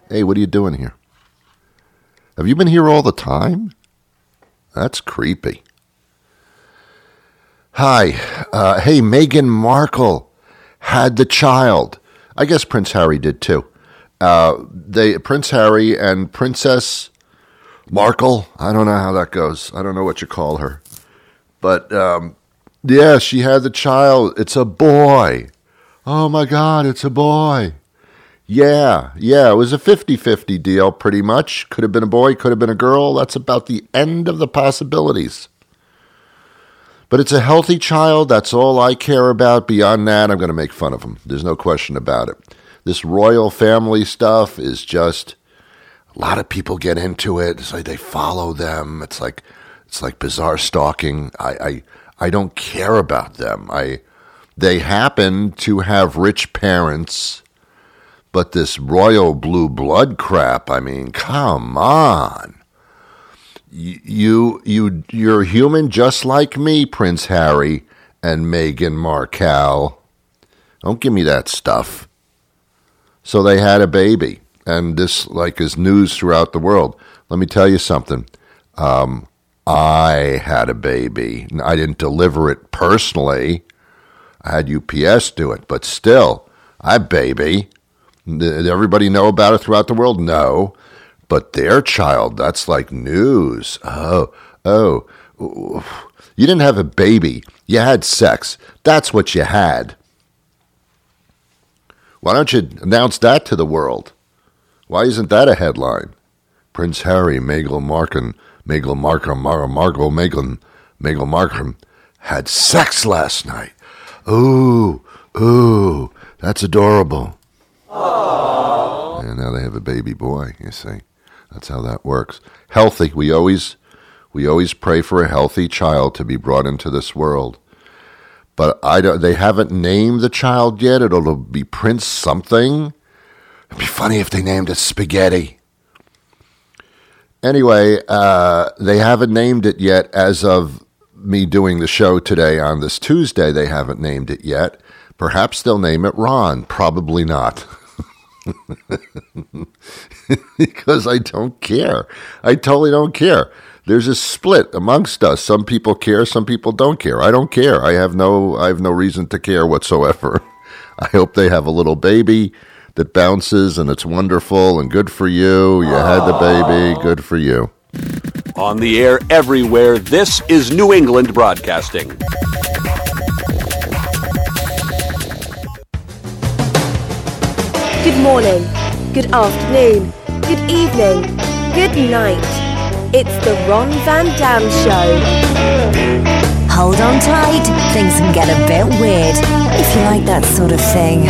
Hey, what are you doing here? Have you been here all the time? That's creepy. Hi. Hey, Meghan Markle had the child. I guess Prince Harry did too. Prince Harry and Princess Markle. I don't know how that goes. I don't know what you call her. But, yeah, she had the child. It's a boy. Oh, my God, it's a boy. Yeah, it was a 50-50 deal, pretty much. Could have been a boy, could have been a girl. That's about the end of the possibilities. But it's a healthy child. That's all I care about. Beyond that, I'm going to make fun of him. There's no question about it. This royal family stuff is just, a lot of people get into it. It's like they follow them. It's like bizarre stalking. I don't care about them. They happen to have rich parents. But this royal blue blood crap, I mean, come on. You're human just like me, Prince Harry and Meghan Markle. Don't give me that stuff. So they had a baby, and this is news throughout the world. Let me tell you something. I had a baby. I didn't deliver it personally. I had UPS do it, but still, I baby. Did everybody know about it throughout the world? No. But their child, that's like news. Oh. You didn't have a baby. You had sex. That's what you had. Why don't you announce that to the world? Why isn't that a headline? Prince Harry, Meghan Markle had sex last night. Ooh, that's adorable. Aww. And now they have a baby boy, you see. That's how that works. Healthy. We always pray for a healthy child to be brought into this world. But they haven't named the child yet. It'll be Prince something. It'd be funny if they named it Spaghetti. Anyway, they haven't named it yet. As of me doing the show today on this Tuesday, they haven't named it yet. Perhaps they'll name it Ron. Probably not. Because I don't care. I totally don't care. There's a split amongst us. Some people care, some people don't care. I don't care. I have no reason to care whatsoever. I hope they have a little baby that bounces and it's wonderful and good for you. You had the baby, good for you. On the air everywhere, this is New England Broadcasting. Good morning, good afternoon, good evening, good night. It's the Ron Van Dam Show. Hold on tight, things can get a bit weird, if you like that sort of thing.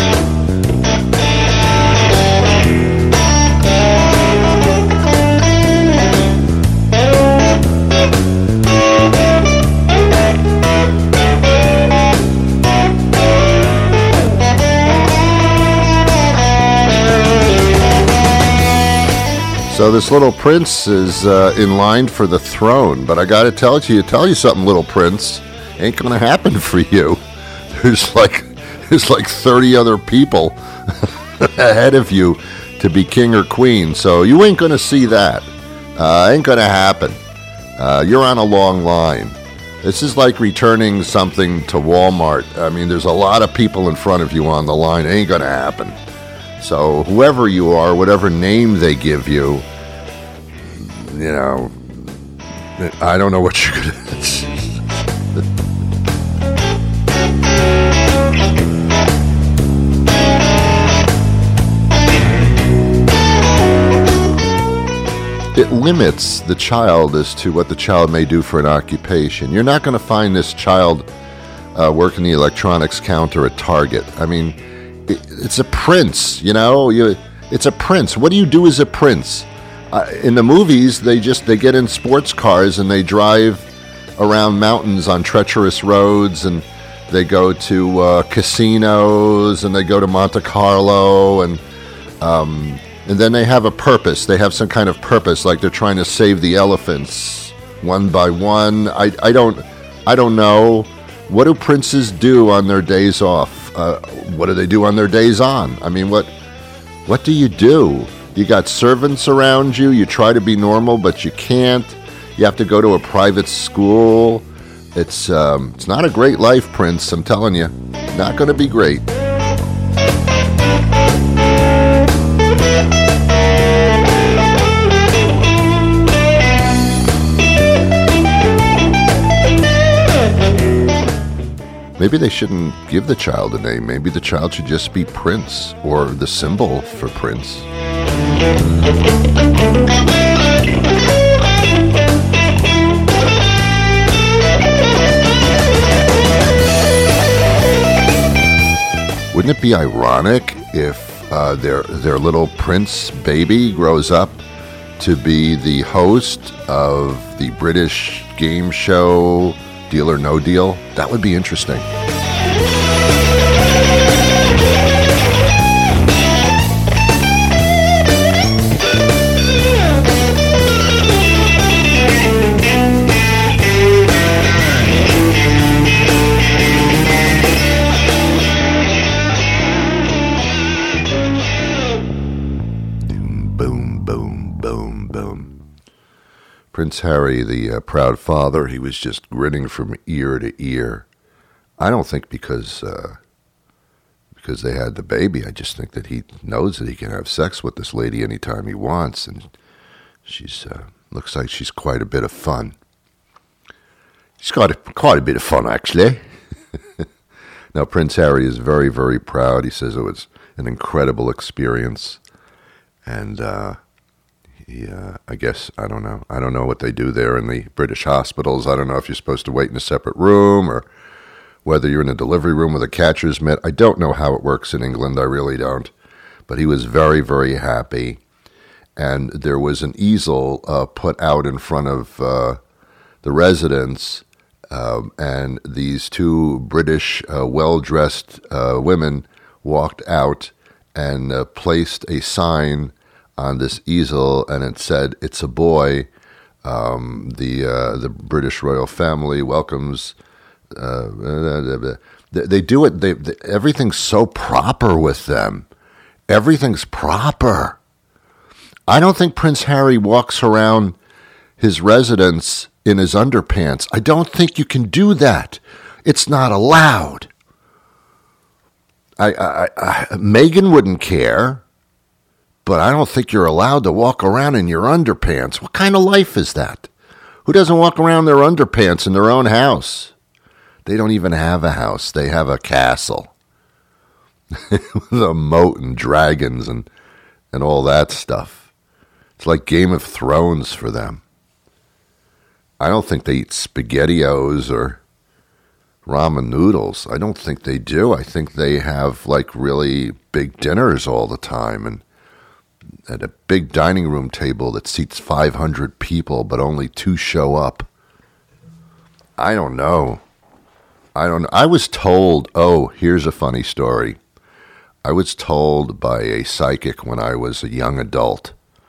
So this little prince is in line for the throne, but I got to tell you something, little prince, ain't gonna happen for you. There's like 30 other people ahead of you to be king or queen, so you ain't gonna see that. Ain't gonna happen. You're on a long line. This is like returning something to Walmart. I mean, there's a lot of people in front of you on the line. It ain't gonna happen. So whoever you are, whatever name they give you, you know, I don't know what you're going to It limits the child as to what the child may do for an occupation. You're not going to find this child working the electronics counter at Target. I mean, it's a prince, you know. It's a prince. What do you do as a prince? In the movies, they get in sports cars and they drive around mountains on treacherous roads, and they go to casinos, and they go to Monte Carlo, and then they have a purpose. They have some kind of purpose, like they're trying to save the elephants one by one. I don't know. What do princes do on their days off? What do they do on their days on? I mean, what do you do? You got servants around you. You try to be normal, but you can't. You have to go to a private school. It's not a great life, Prince. I'm telling you, not going to be great. Maybe they shouldn't give the child a name. Maybe the child should just be Prince, or the symbol for Prince. Wouldn't it be ironic if their little Prince baby grows up to be the host of the British game show Deal or No Deal? That would be interesting. Boom, boom, boom, boom. Prince Harry, the proud father, he was just grinning from ear to ear. I don't think because they had the baby. I just think that he knows that he can have sex with this lady anytime he wants, and she's looks like she's quite a bit of fun. She's got quite a bit of fun, actually. Now, Prince Harry is very, very proud. He says it was an incredible experience, and I guess, I don't know. I don't know what they do there in the British hospitals. I don't know if you're supposed to wait in a separate room or whether you're in a delivery room with a catcher's mitt. I don't know how it works in England. I really don't. But he was very, very happy. And there was an easel put out in front of the residence, and these two British well-dressed women walked out and placed a sign on this easel, and it said, "It's a boy. The British royal family welcomes." They do it. Everything's so proper with them. Everything's proper. I don't think Prince Harry walks around his residence in his underpants. I don't think you can do that. It's not allowed. Meghan wouldn't care. But I don't think you're allowed to walk around in your underpants. What kind of life is that? Who doesn't walk around in their underpants in their own house? They don't even have a house. They have a castle. With a moat and dragons and all that stuff. It's like Game of Thrones for them. I don't think they eat SpaghettiOs or ramen noodles. I don't think they do. I think they have like really big dinners all the time, and at a big dining room table that seats 500 people, but only 2 show up. I don't know. I was told, here's a funny story. I was told by a psychic when I was a young adult.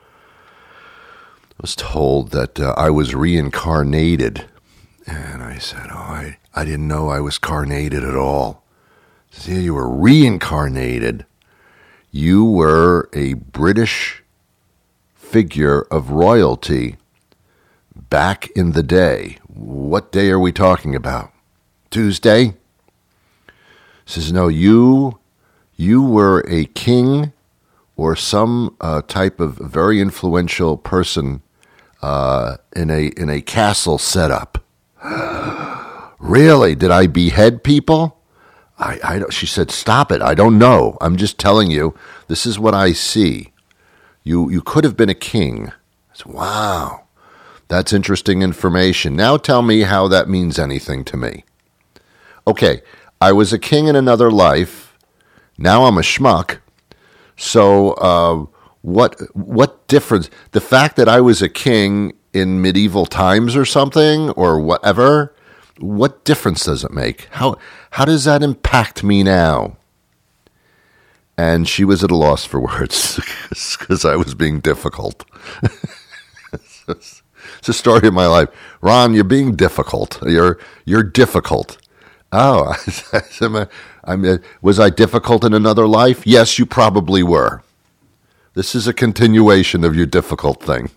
I was told that I was reincarnated. And I said, I didn't know I was carnated at all. See, you were reincarnated. You were a British figure of royalty back in the day. What day are we talking about? Tuesday? Says, no, you were a king or some type of very influential person in a castle setup. Really? Did I behead people? She said, stop it. I don't know. I'm just telling you, this is what I see. You could have been a king. I said, wow, that's interesting information. Now tell me how that means anything to me. Okay, I was a king in another life. Now I'm a schmuck. So what difference? The fact that I was a king in medieval times or something or whatever, what difference does it make? How does that impact me now? And she was at a loss for words because I was being difficult. It's the story of my life. Ron, you're being difficult. You're difficult. Oh, was I difficult in another life? Yes, you probably were. This is a continuation of your difficult thing.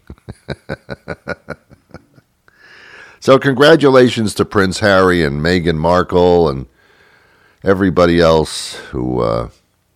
So congratulations to Prince Harry and Meghan Markle and everybody else who...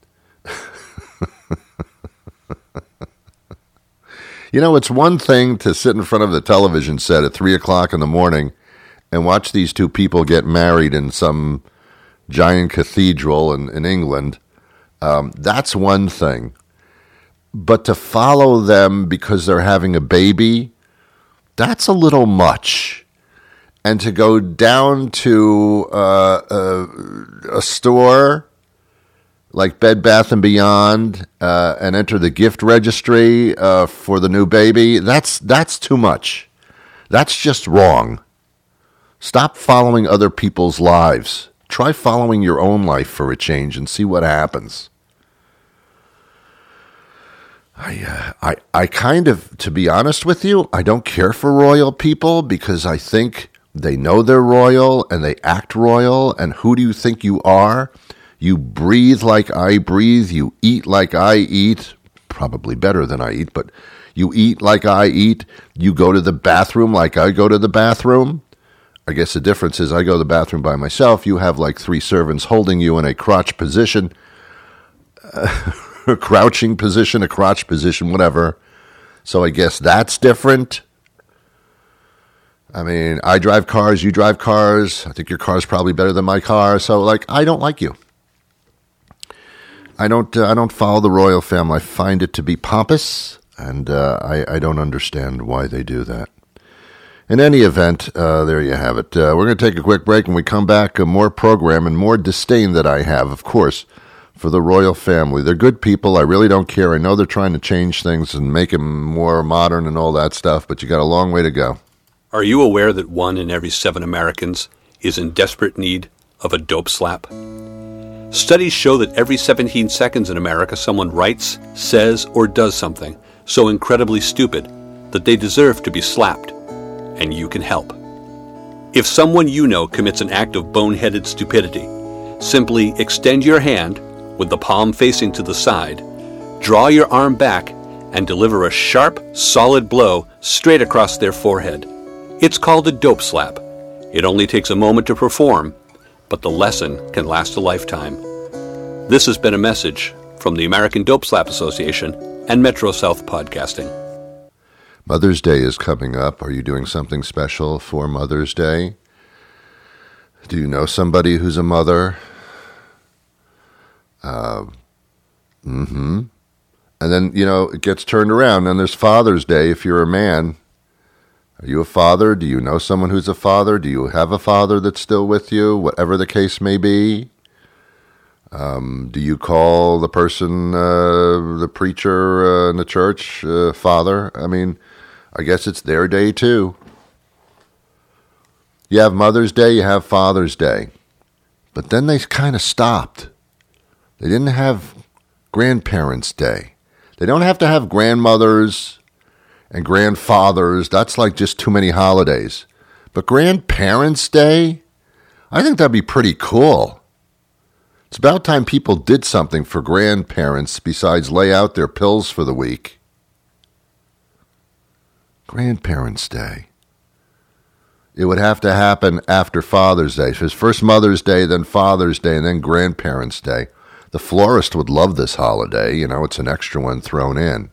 You know, it's one thing to sit in front of the television set at 3 o'clock in the morning and watch these two people get married in some giant cathedral in England. That's one thing. But to follow them because they're having a baby, that's a little much. And to go down to a store like Bed Bath & Beyond and enter the gift registry for the new baby, that's too much. That's just wrong. Stop following other people's lives. Try following your own life for a change and see what happens. I kind of, to be honest with you, I don't care for royal people because I think they know they're royal and they act royal. And who do you think you are? You breathe like I breathe. You eat like I eat. Probably better than I eat, but you eat like I eat. You go to the bathroom like I go to the bathroom. I guess the difference is I go to the bathroom by myself. You have like 3 servants holding you in a crotch position. A crouching position, a crotch position, whatever. So I guess that's different. I mean, I drive cars, you drive cars. I think your car's probably better than my car. So, like, I don't like you. I don't follow the royal family. I find it to be pompous, and I don't understand why they do that. In any event, there you have it. We're going to take a quick break, and we come back, more program and more disdain that I have, of course, for the royal family. They're good people. I really don't care. I know they're trying to change things and make them more modern and all that stuff, but you got a long way to go. Are you aware that 1 in every 7 Americans is in desperate need of a dope slap? Studies show that every 17 seconds in America someone writes, says, or does something so incredibly stupid that they deserve to be slapped, and you can help. If someone you know commits an act of boneheaded stupidity, simply extend your hand with the palm facing to the side, draw your arm back, and deliver a sharp, solid blow straight across their forehead. It's called a dope slap. It only takes a moment to perform, but the lesson can last a lifetime. This has been a message from the American Dope Slap Association and Metro South Podcasting. Mother's Day is coming up. Are you doing something special for Mother's Day? Do you know somebody who's a mother? And then, it gets turned around, and there's Father's Day if you're a man. Are you a father? Do you know someone who's a father? Do you have a father that's still with you? Whatever the case may be. Do you call the person, the preacher in the church, father? I mean, I guess it's their day too. You have Mother's Day, you have Father's Day. But then they kind of stopped. They didn't have Grandparents' Day. They don't have to have grandmothers and grandfathers. That's like just too many holidays. But Grandparents' Day? I think that'd be pretty cool. It's about time people did something for grandparents besides lay out their pills for the week. Grandparents' Day. It would have to happen after Father's Day. So it's first Mother's Day, then Father's Day, and then Grandparents' Day. The florist would love this holiday. It's an extra one thrown in.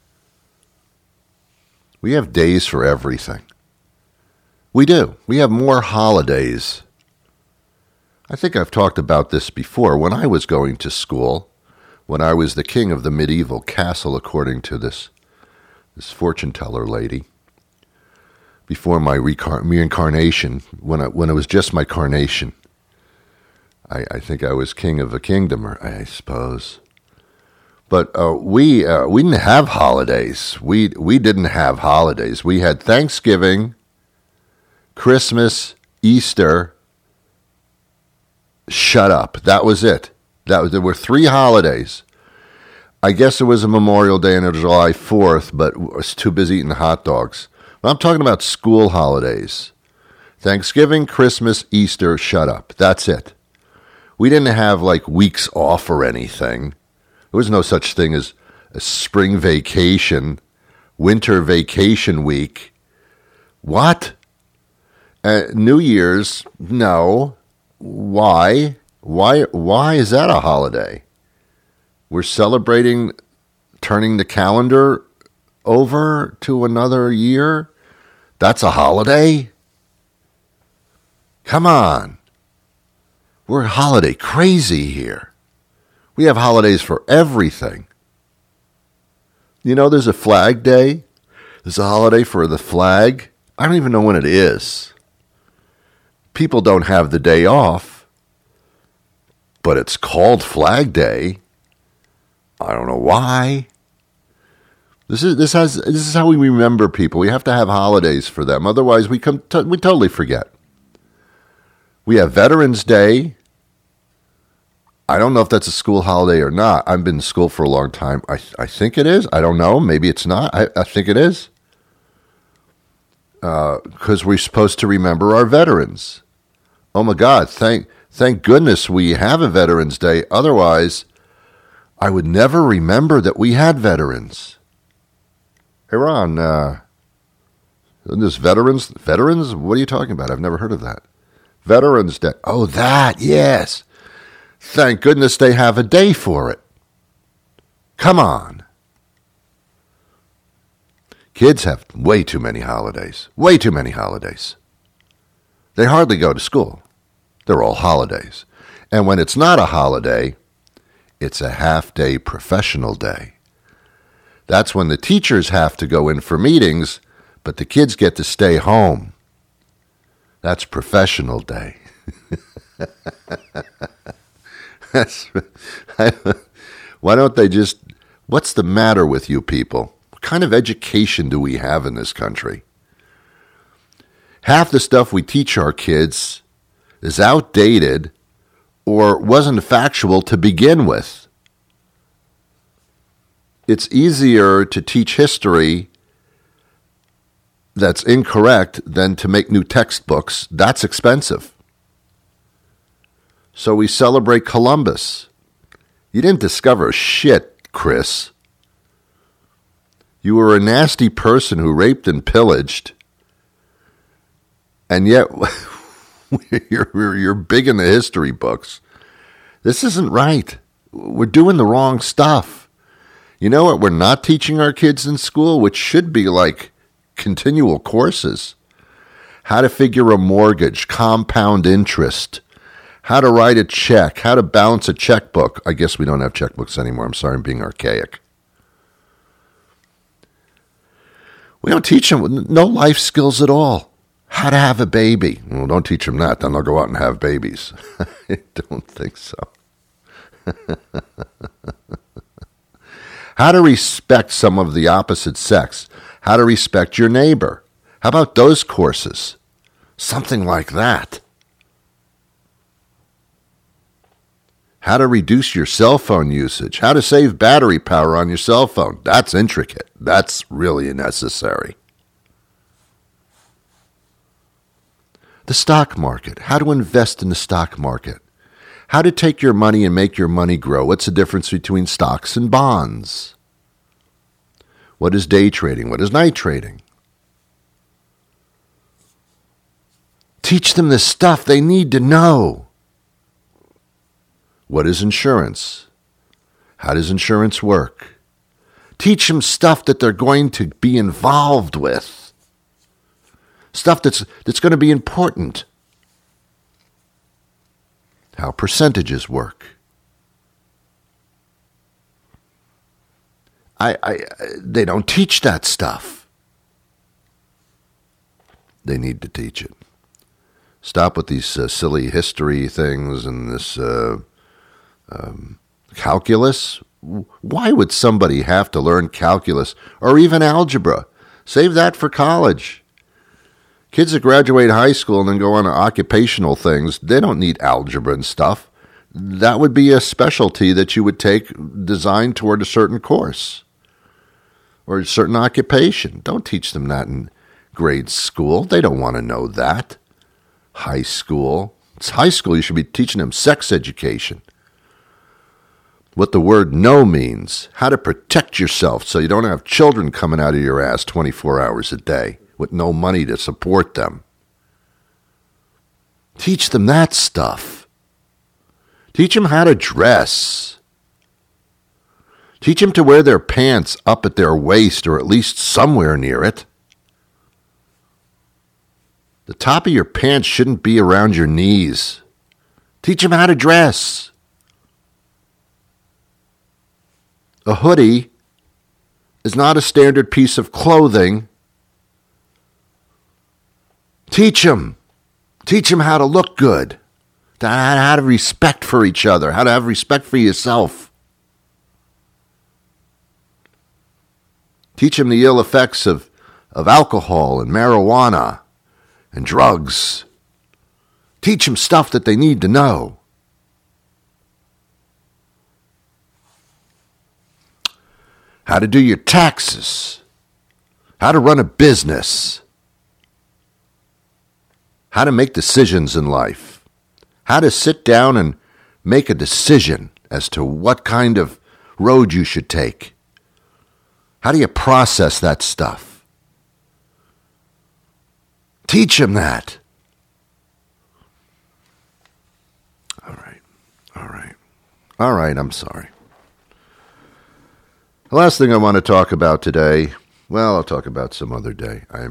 We have days for everything. We do. We have more holidays. I think I've talked about this before. When I was going to school, when I was the king of the medieval castle, according to this fortune teller lady, before my reincarnation, when it was just my carnation, I think I was king of a kingdom, I suppose. But we didn't have holidays. We didn't have holidays. We had Thanksgiving, Christmas, Easter. Shut up. That was it. There were 3 holidays. I guess it was a Memorial Day and a July 4th, but I was too busy eating hot dogs. But I'm talking about school holidays. Thanksgiving, Christmas, Easter, shut up. That's it. We didn't have like weeks off or anything. There was no such thing as a spring vacation, winter vacation week. What? New Year's? No. Why? Why is that a holiday? We're celebrating turning the calendar over to another year? That's a holiday? Come on. We're holiday crazy here. We have holidays for everything. You know, there's a Flag Day. There's a holiday for the flag. I don't even know when it is. People don't have the day off, but it's called Flag Day. I don't know why. This is how we remember people. We have to have holidays for them. Otherwise, we totally forget. We have Veterans Day. I don't know if that's a school holiday or not. I've been in school for a long time. I think it is. I don't know. Maybe it's not. I think it is. Because we're supposed to remember our veterans. Oh my God! Thank goodness we have a Veterans Day. Otherwise, I would never remember that we had veterans. Hey Ron, this veterans? What are you talking about? I've never heard of that. Veterans Day. Oh, that, yes. Thank goodness they have a day for it. Come on. Kids have way too many holidays. Way too many holidays. They hardly go to school. They're all holidays. And when it's not a holiday, it's a half-day professional day. That's when the teachers have to go in for meetings, but the kids get to stay home. That's professional day. Why don't they just... What's the matter with you people? What kind of education do we have in this country? Half the stuff we teach our kids is outdated or wasn't factual to begin with. It's easier to teach history that's incorrect than to make new textbooks. That's expensive. So we celebrate Columbus. You didn't discover shit, Chris. You were a nasty person who raped and pillaged, and yet you're big in the history books. This isn't right. We're doing the wrong stuff. You know what we're not teaching our kids in school, which should be like continual courses? How to figure a mortgage, compound interest, how to write a check, how to balance a checkbook. I guess we don't have checkbooks anymore. I'm sorry, I'm being archaic. We don't teach them no life skills at all. How to have a baby. Well, don't teach them that. Then they'll go out and have babies. I don't think so. How to respect some of the opposite sex. How to respect your neighbor. How about those courses? Something like that. How to reduce your cell phone usage. How to save battery power on your cell phone. That's intricate. That's really necessary. The stock market. How to invest in the stock market. How to take your money and make your money grow. What's the difference between stocks and bonds? What is day trading? What is night trading? Teach them the stuff they need to know. What is insurance? How does insurance work? Teach them stuff that they're going to be involved with. Stuff that's going to be important. How percentages work. They don't teach that stuff. They need to teach it. Stop with these silly history things and this calculus. Why would somebody have to learn calculus or even algebra? Save that for college. Kids that graduate high school and then go on to occupational things, they don't need algebra and stuff. That would be a specialty that you would take designed toward a certain course or a certain occupation. Don't teach them that in grade school. They don't want to know that. High school. It's high school. You should be teaching them sex education. what the word no means, how to protect yourself so you don't have children coming out of your ass 24 hours a day with no money to support them. Teach them that stuff. Teach them how to dress. Teach them to wear their pants up at their waist or at least somewhere near it. The top of your pants shouldn't be around your knees. Teach them how to dress. A hoodie is not a standard piece of clothing. Teach them. Teach them how to look good, how to have respect for each other, how to have respect for yourself. Teach them the ill effects of alcohol and marijuana and drugs. Teach them stuff that they need to know. How to do your taxes. How to run a business. How to make decisions in life. How to sit down and make a decision as to what kind of road you should take. How do you process that stuff? Teach them that. All right, I'm sorry. The last thing I want to talk about today, well, I'll talk about some other day. I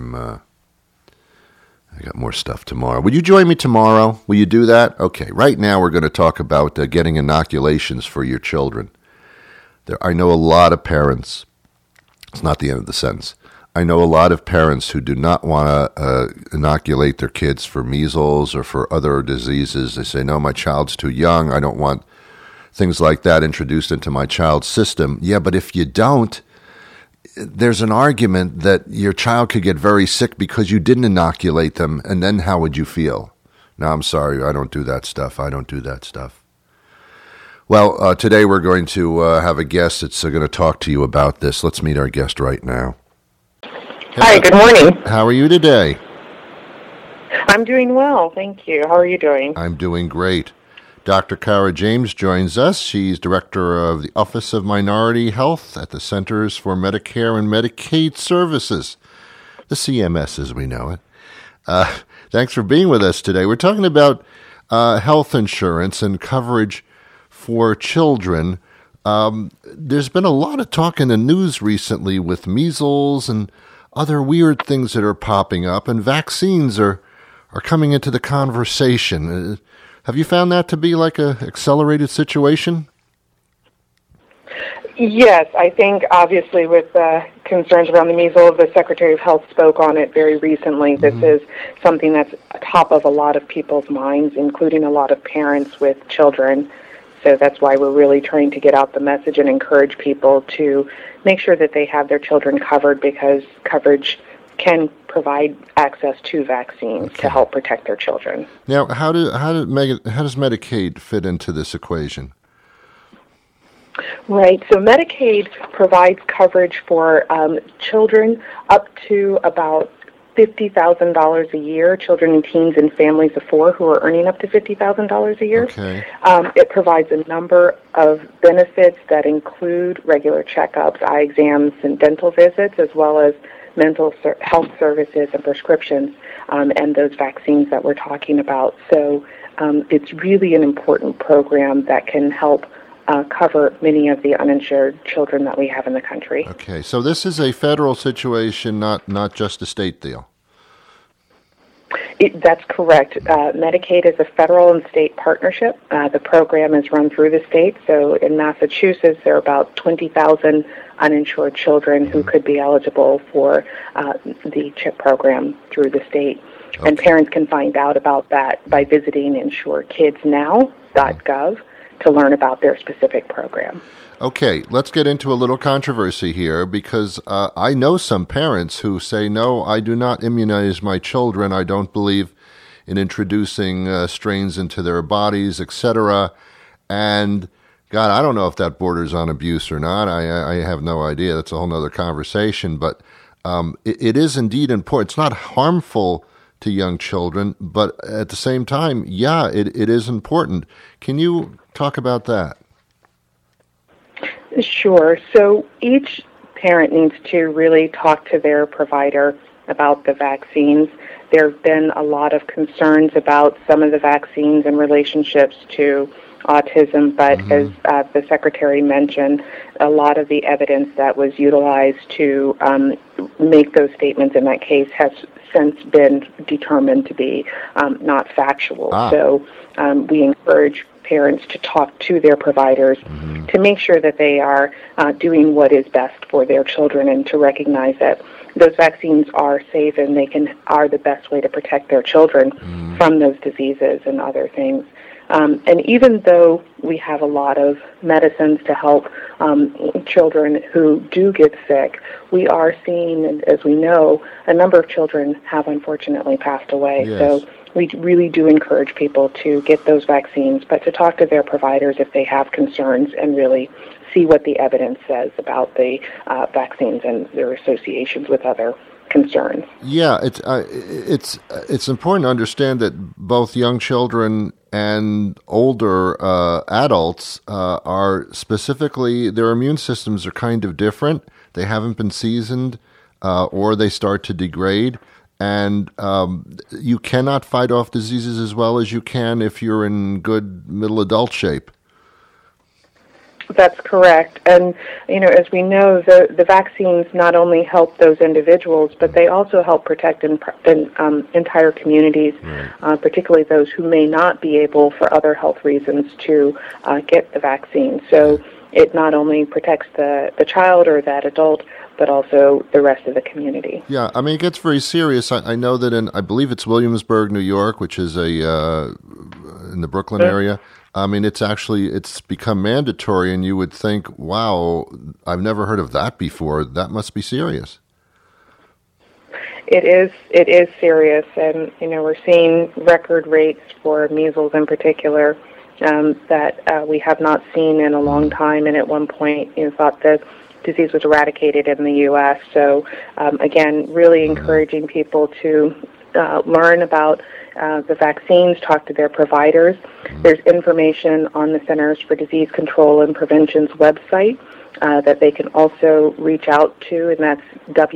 got more stuff tomorrow. Will you join me tomorrow? Will you do that? Okay, right now we're going to talk about getting inoculations for your children. I know a lot of parents, it's not the end of the sentence, I know a lot of parents who do not want to inoculate their kids for measles or for other diseases. They say, no, my child's too young. I don't want things like that introduced into my child's system. Yeah, but if you don't, there's an argument that your child could get very sick because you didn't inoculate them, and then how would you feel? No, I'm sorry, I don't do that stuff. Well, today we're going to have a guest that's going to talk to you about this. Let's meet our guest right now. Hi, good morning. How are you today? I'm doing well, thank you. How are you doing? I'm doing great. Dr. Cara James joins us. She's director of the Office of Minority Health at the Centers for Medicare and Medicaid Services, the CMS as we know it. Thanks for being with us today. We're talking about health insurance and coverage for children. There's been a lot of talk in the news recently with measles and other weird things that are popping up, and vaccines are coming into the conversation. Have you found that to be like a accelerated situation? Yes, I think obviously with concerns around the measles, the Secretary of Health spoke on it very recently. This is something that's top of a lot of people's minds, including a lot of parents with children. So that's why we're really trying to get out the message and encourage people to make sure that they have their children covered, because coverage can provide access to vaccines to help protect their children. Now, how does Medicaid fit into this equation? Right. So Medicaid provides coverage for children up to about $50,000 a year, children and teens and families of four who are earning up to $50,000 a year. Okay. It provides a number of benefits that include regular checkups, eye exams, and dental visits, as well as mental health services and prescriptions, and those vaccines that we're talking about. So it's really an important program that can help cover many of the uninsured children that we have in the country. Okay, so this is a federal situation, not just a state deal. That's correct. Medicaid is a federal and state partnership. The program is run through the state. So in Massachusetts, there are about 20,000 uninsured children who could be eligible for the CHIP program through the state. Okay. And parents can find out about that by visiting insurekidsnow.gov to learn about their specific program. Okay, let's get into a little controversy here, because I know some parents who say, no, I do not immunize my children. I don't believe in introducing strains into their bodies, etc. And, God, I don't know if that borders on abuse or not. I have no idea. That's a whole other conversation. But it is indeed important. It's not harmful to young children, but at the same time, yeah, it is important. Can you talk about that? Sure. So each parent needs to really talk to their provider about the vaccines. There have been a lot of concerns about some of the vaccines and relationships to autism, but as the Secretary mentioned, a lot of the evidence that was utilized to make those statements in that case has since been determined to be not factual. So we encourage parents to talk to their providers to make sure that they are doing what is best for their children and to recognize that those vaccines are safe and are the best way to protect their children from those diseases and other things. And even though we have a lot of medicines to help children who do get sick, we are seeing, as we know, a number of children have unfortunately passed away. Yes. So we really do encourage people to get those vaccines, but to talk to their providers if they have concerns and really see what the evidence says about the vaccines and their associations with other concerns. Yeah, it's important to understand that both young children and older adults are specifically, their immune systems are kind of different. They haven't been seasoned or they start to degrade. And you cannot fight off diseases as well as you can if you're in good middle adult shape. That's correct. And, as we know, the vaccines not only help those individuals, but they also help protect entire communities, particularly those who may not be able, for other health reasons, to get the vaccine. So it not only protects the child or that adult, but also the rest of the community. Yeah, I mean, it gets very serious. I know that I believe it's Williamsburg, New York, which is in the Brooklyn area. I mean, it's become mandatory, and you would think, wow, I've never heard of that before. That must be serious. It is serious, and, we're seeing record rates for measles in particular that we have not seen in a long time, and at one point, thought the disease was eradicated in the U.S. So, again, really encouraging people to learn about the vaccines, talk to their providers. There's information on the Centers for Disease Control and Prevention's website that they can also reach out to, and that's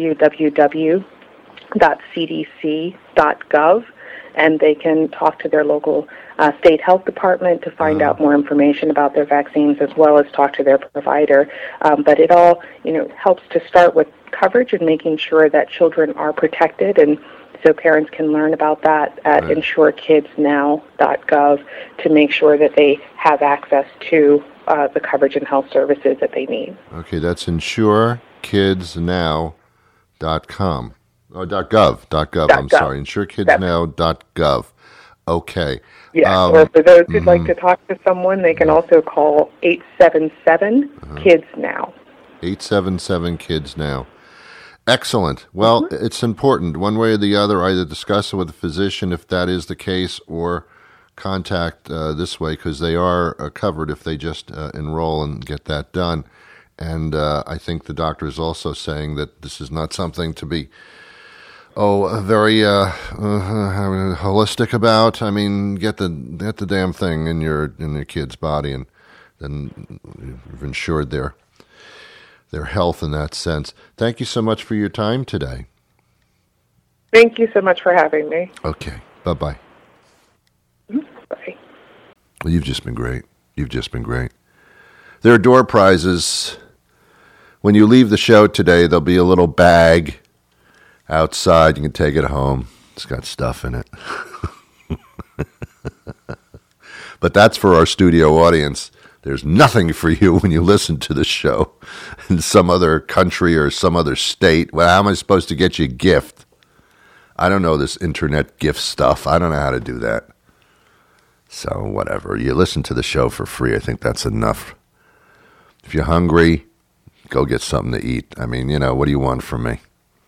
www.cdc.gov, and they can talk to their local state health department to find out more information about their vaccines, as well as talk to their provider. But it all, helps to start with coverage and making sure that children are protected, and so parents can learn about that at insurekidsnow.gov to make sure that they have access to the coverage and health services that they need. Okay, that's insurekidsnow.com. Oh, .gov. I'm sorry, insurekidsnow.gov. Okay. Yeah, or for those who'd like to talk to someone, they can also call 877-KIDS-NOW. 877-KIDS-NOW. Excellent. Well, it's important, one way or the other, either discuss it with a physician if that is the case, or contact this way, because they are covered if they just enroll and get that done. And I think the doctor is also saying that this is not something to be very holistic about. I mean, get the damn thing in your kid's body, and then you've ensured their health in that sense. Thank you so much for your time today. Thank you so much for having me. Okay. Bye-bye. Bye. Well, you've just been great. There are door prizes. When you leave the show today, there'll be a little bag outside. You can take it home. It's got stuff in it. But that's for our studio audience. There's nothing for you when you listen to the show in some other country or some other state. Well, how am I supposed to get you a gift? I don't know this internet gift stuff. I don't know how to do that. So whatever. You listen to the show for free. I think that's enough. If you're hungry, go get something to eat. I mean, what do you want from me?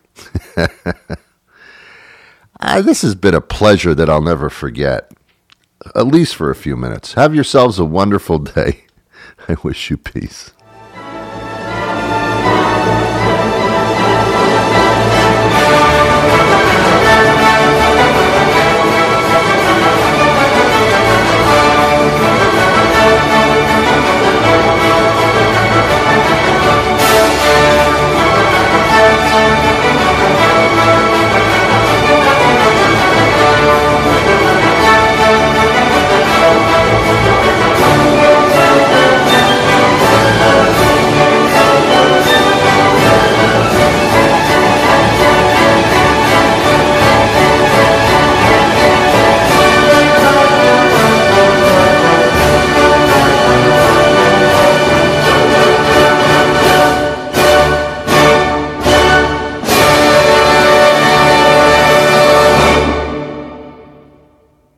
This has been a pleasure that I'll never forget. At least for a few minutes. Have yourselves a wonderful day. I wish you peace.